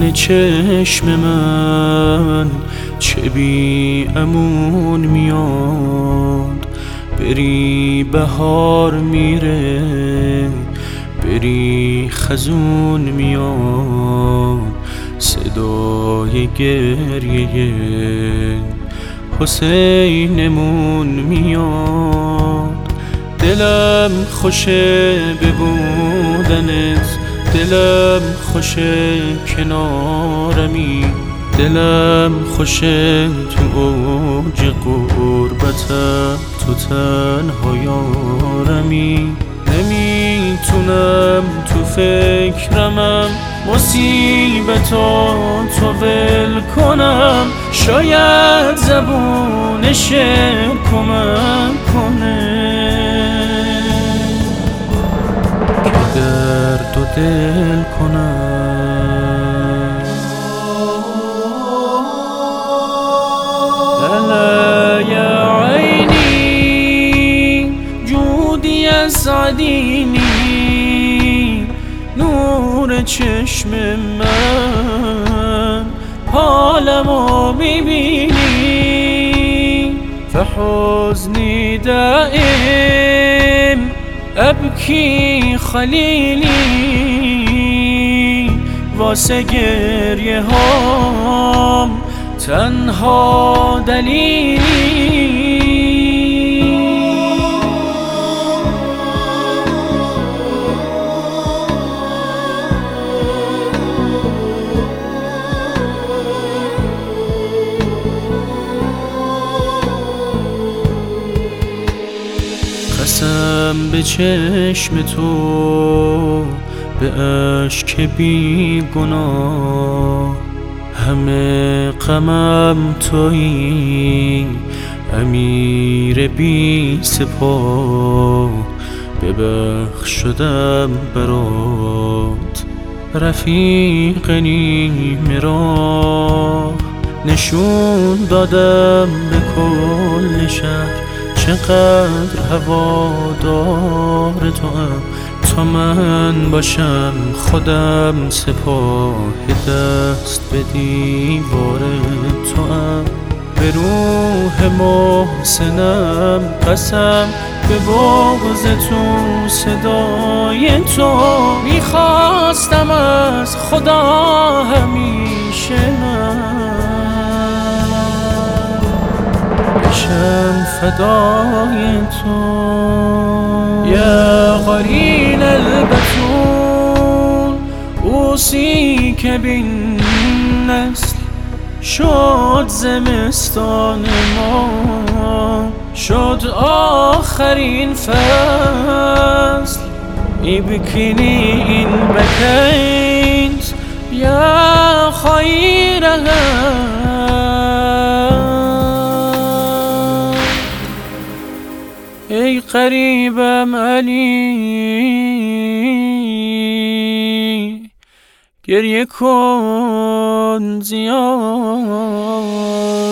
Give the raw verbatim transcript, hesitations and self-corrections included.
نور چشم من چه بی امون میاد، بری بهار میره بری خزون میاد، صدای گریه حسینمون میاد. دلم خوشه ببودنت، دلم خوشه کنارمی، دلم خوشه تو اوج غربتم تو تنها یارمی. نمیتونم تو فکرمم مصیبتاتو ول کنم، شاید زبون شعر کمک کنه که درد و دل کنم. لالا یا عینی جودی اسعدینی، نور چشم من حالمو میبینی، فحزنی دائم ابکی خلیلی، واسه گریه هام تنها دلیلی. قسم به چشم تو به اشک بی گناه، همه غمم تویی امیر بی سپاه، ببخش شدم برات رفیق نیمه راه، نشون دادم به کل شهر چقدر هوادار تو هم، تا من باشم خودم سپاه دست به دیوار تو هم. به روح محسنم قسم به بغض تو صدای تو، میخواستم از خدا همیشه من بشم فدای تو. یا قرین البتول اوصیک بالنسل، شد زمستان ما شد آخرین فصل، ابکنی این بکیت یا خیرها. ای قریبم علی گریه کن زیاد.